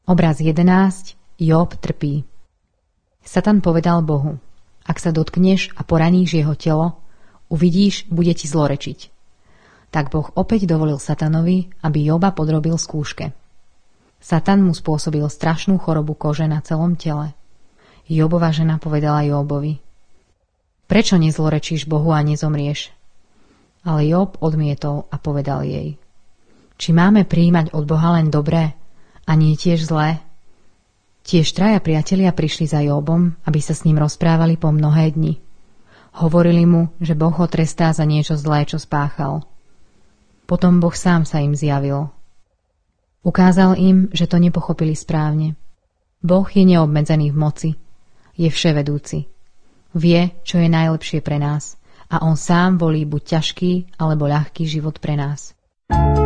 Obraz 11. Job trpí. Satan povedal Bohu: Ak sa dotkneš a poraníš jeho telo, uvidíš, bude ti zlorečiť. Tak Boh opäť dovolil Satanovi, aby Joba podrobil skúške. Satan mu spôsobil strašnú chorobu kože na celom tele. Jobova žena povedala Jobovi: Prečo nezlorečíš Bohu a nezomrieš? Ale Job odmietol a povedal jej: Či máme prijímať od Boha len dobré a nie tiež zlé? Tiež 3 priatelia prišli za Jobom, aby sa s ním rozprávali po mnohé dni. Hovorili mu, že Boh ho trestá za niečo zlé, čo spáchal. Potom Boh sám sa im zjavil. Ukázal im, že to nepochopili správne. Boh je neobmedzený v moci, je vševedúci. Vie, čo je najlepšie pre nás a on sám volí buď ťažký alebo ľahký život pre nás.